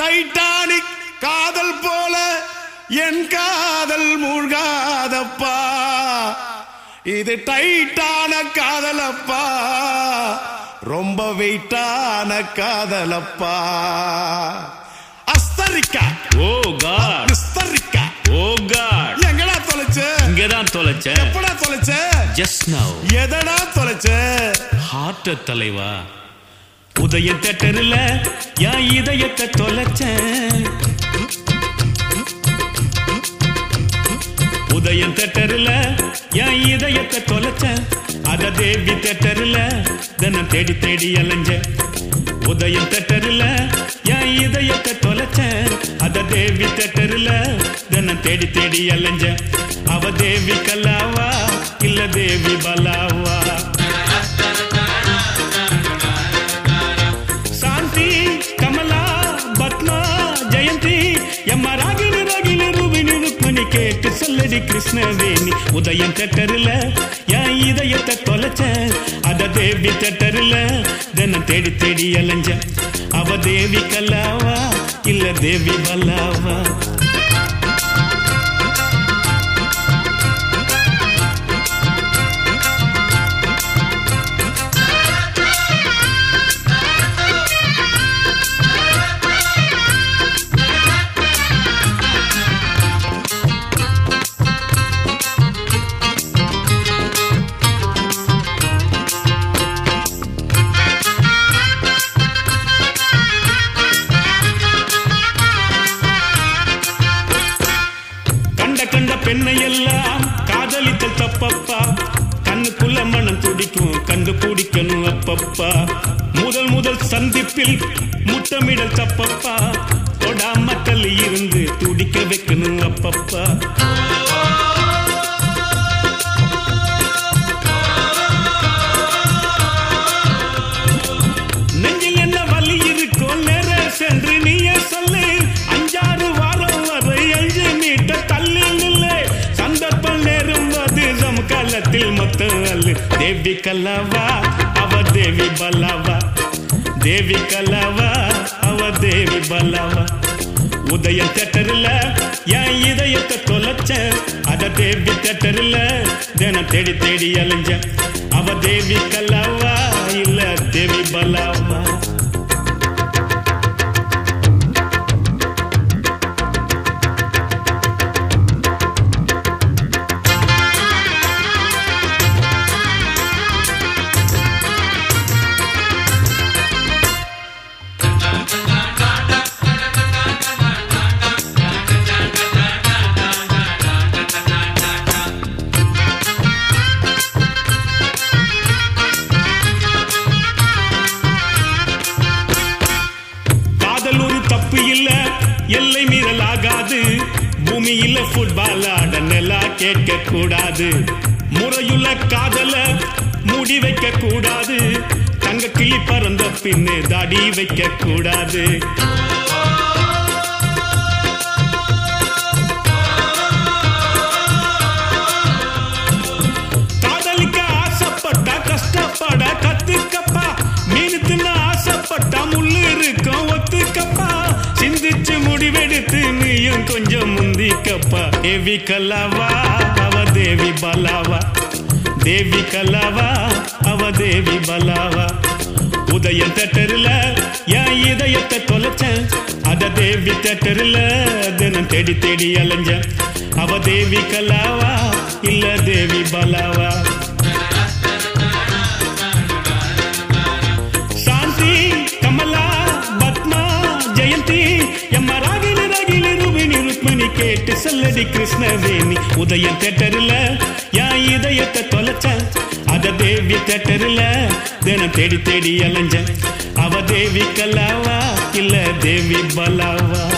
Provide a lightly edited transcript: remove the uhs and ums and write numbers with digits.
Titanic காதல் போல என் காதல் மூழ்காதப்பா, இது டைட்டான காதலப்பா, ரொம்ப வெயிட்டான காதலப்பா. அஸ்தரிக்கா ஓ காட், விஸ்தரிக்கா ஓ காட். எங்கடா தொலைச்ச? இங்கதான் தொலைச்ச. எப்படா தொலைச்ச? Just now. எதடா தொலைச்ச? ஹார்ட் தலைவா. உதயம் தேட்டர்ல என் இதயத்தை தொலைச்ச. உதயம் தேட்டர்ல என் இதயத்தை தொலைச்ச. அத தேவி தேட்டர்ல தினம் தேடி தேடி அலைஞ்ச. உதயம் தேட்டர்ல என் இதயத்தை தொலைச்ச. அத தேவி தேட்டர்ல தினம் தேடி தேடி அலைஞ்ச. அவ தேவி கல்லாவா இல்ல தேவி பலாவா? சாந்தி, கமலா, பத்மா, ஜெயந்தி, எம்மா ராகினி ராகினி ரூபினி ருக்மிணி கேட்டு சொல்லடி கிருஷ்ணவேணி. உதயம் தேட்டர்ல என் இதயத்தை தொலைச்ச. அத தேவி தேட்டர்ல தினம் தேடி தேடி அலைஞ்ச. அவ தேவி கல்லாவா இல்ல தேவி பல்லாவா? கண்ட பெண்ணை எல்லாம் காதலித்தல் தப்பப்பா. கண்ணுக்குள்ள மனம் துடிக்கும் கண்டு பிடிக்கணும் அப்பப்பா. முதல் முதல் சந்திப்பில் முத்தமிடல் தப்பப்பா. தொடாம தள்ளி இருந்து துடிக்க வைக்கணும் அப்பப்பா. நெஞ்சில் என்ன வலி இருக்கோ நேர சென்று நீயே சொல்லு. 5-6 வாரம் வரை 5 மீட்டர் தள்ளி நில்லை. சந்தர்ப்பம் நேரும்போது சமகாலத்தில் மொத்தம் அல்லு. தேவி கல்லாவா அவ தேவி பல்லாவா? தேவி கல்லாவா அவ தேவி பல்லாவா? உதயம் தேட்டர்ல என் இதயத்தை தொலைச்ச. அத தேவி தேட்டர்ல தினம் தேடி தேடி அலைஞ்ச. அவ தேவி கல்லாவா இல்ல தேவி பல்லாவா? எல்லை மீறல் ஆகாது. பூமியில ஃபுட்பால் ஆட நிலா கேட்க கூடாது. முறையுள்ள காதல மூடி வைக்க கூடாது. தங்க கிளி பறந்த பின்னே தாடி வைக்க கூடாது. காதலிக்க ஆசைப்பட்டா கஷ்டப்பட கத்துக்கப்பா. மீன் தின்ன ஆசைப்பட்டா முள்ளு இருக்கும் ஒத்துக்கப்பா. சிந்திச்சு முடிவெடுத்து நீயும் கொஞ்சம் முந்திக்கப்பா. தேவி கல்லாவா அவ தேவி பலாவா? தேவி கல்லாவா அவ தேவி பலாவா? உதயம் தேட்டர்ல என் இதயத்தை தொலைச்ச. அத தேவி தேட்டர்ல தினம் தேடி தேடி அலைஞ்ச. அவ தேவி கல்லாவா இல்ல தேவி பலாவா? சாந்தி, கமலா, பத்மா, ஜெயந்தி, எம்மா ராகினி ராகினி ரூபினி ருக்மிணி கேட்டு சொல்லடி கிருஷ்ணவேணி. உதயம் தேட்டர்ல என் இதயத்தை தொலைச்ச. அத தேவி தேட்டர்ல தினம் தேடி தேடி அலைஞ்ச. அவ தேவி கல்லாவா இல்ல தேவி பலாவா?